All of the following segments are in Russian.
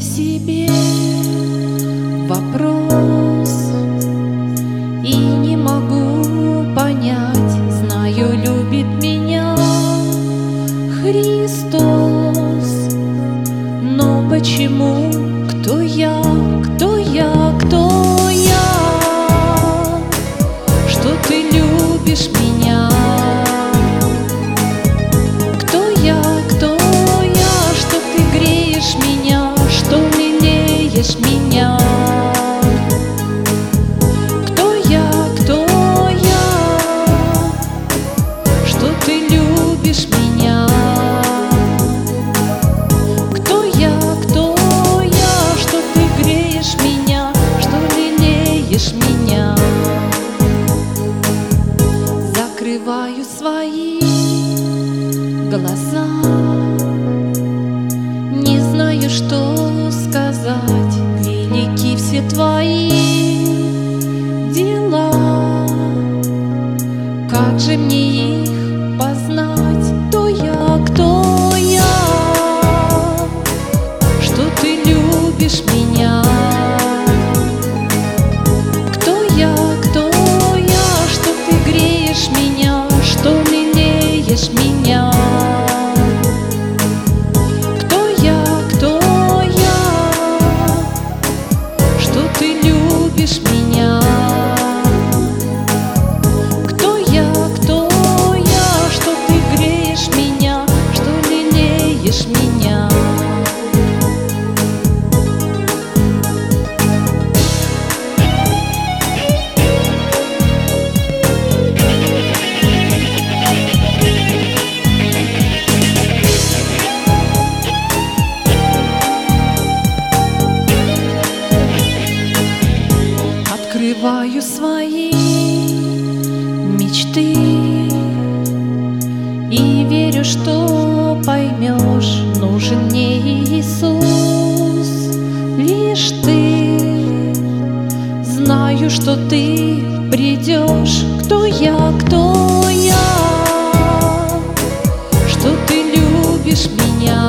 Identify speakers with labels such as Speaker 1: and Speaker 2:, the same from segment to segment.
Speaker 1: себе вопрос и не могу понять, знаю, любит меня Христос, но почему? Кто я? Кто я? Кто я? Что ты любишь меня? Кто я? Кто я? Что ты греешь меня? Что лелеешь меня? Кто я? Кто я? Что ты любишь меня? Кто я? Кто я? Что ты греешь меня? Что лелеешь меня? Закрываю свои глаза, не знаю, что сказать. Велики все твои дела, как же мне их познать? Кто я? Кто я? Что ты любишь меня? Кто я? Кто я? Что ты греешь меня? Что лелеешь меня? Кто я? Кто я? Что ты любишь меня? Кто я? Кто я? Что ты греешь меня? Что лелеешь меня? Открываю свои мечты и верю, что поймешь, нужен мне Иисус, лишь ты. Знаю, что ты придешь. Кто я? Кто я? Что ты любишь меня?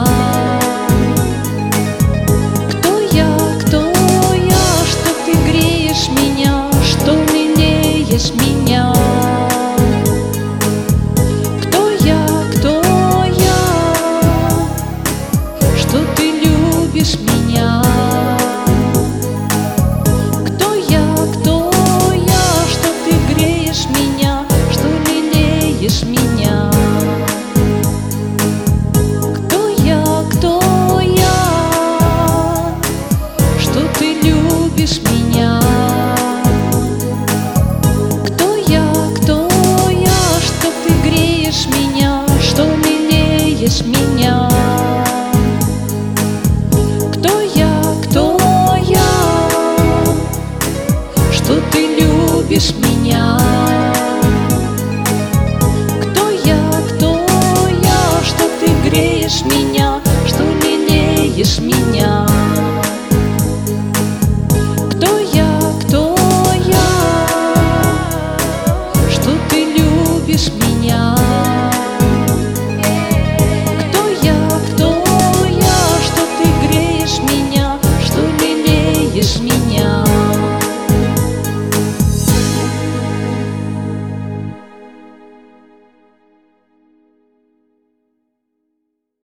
Speaker 1: Кто я? Кто я? Что ты греешь меня? Что лелеешь меня? Кто я? Кто я? Что ты любишь меня? Кто я? Кто я? Что ты греешь меня? Что лелеешь меня? Кто я? Кто я? Что ты любишь меня? Кто я? Кто я? Что ты греешь меня? Что лелеешь меня? Кто я? Кто я? Что ты любишь меня? Кто я? Кто я? Что ты греешь меня? Что лелеешь меня? Кто я? Кто я? Что ты любишь меня?